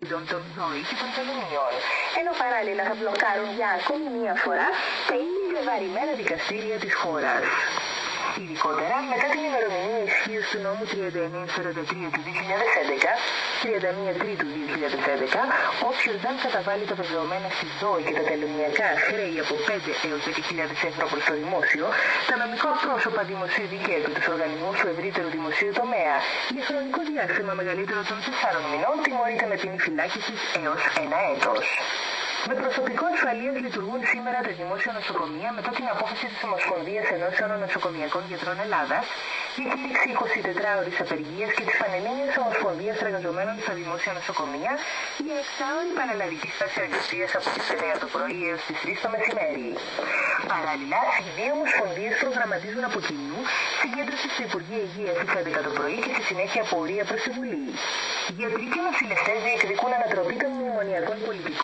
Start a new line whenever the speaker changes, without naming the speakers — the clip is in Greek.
των ΔΟΗ και των τελωνίων, ενώ παράλληλα θα μπλοκάρουν για ακόμη μία φορά τα ήδη βεβαρημένα δικαστήρια της χώρας. Ειδικότερα, μετά την ημερομηνία ισχύως του νόμου 3943 του 2011, 31 Τρίτου 2011, όποιος δεν καταβάλει τα βεβαιωμένα στις ΔΟΗ και τα τελωνιακά χρέη από 5 έως 10.000 ευρώ προς το δημόσιο, τα νομικά πρόσωπα δημοσίου δικαίου και τους οργανισμούς του ευρύτερου δημοσίου τομέα, για χρονικό διάστημα μεγαλύτερο των 4 μηνών, τιμωρείται με ποινή φυλάκισης έως 1 έτος. Με προσωπικό ασφαλείας λειτουργούν σήμερα τα δημόσια νοσοκομεία μετά την απόφαση της Ομοσπονδίας Ενώσεων Νοσοκομιακών Γιατρών Ελλάδας για κήρυξη 24ωρης απεργίας και της Πανελλήνιας Ομοσπονδίας Εργαζομένων στα Δημόσια Νοσοκομεία για 6ωρη παραλλαδική στάση εργασίας από τις 9 το πρωί έως τις 3 το μεσημέρι. Παράλληλα, οι δύο ομοσπονδίες προγραμματίζουν από κοινού συγκέντρωση στο Υπουργείο Υγείας στις 11 το πρωί και στη συνέχεια πορεία προς τη Βουλή. Οι γιατροί και νοσηλευτές διεκδικούν ανατροπή των μνημονιακών πολιτικών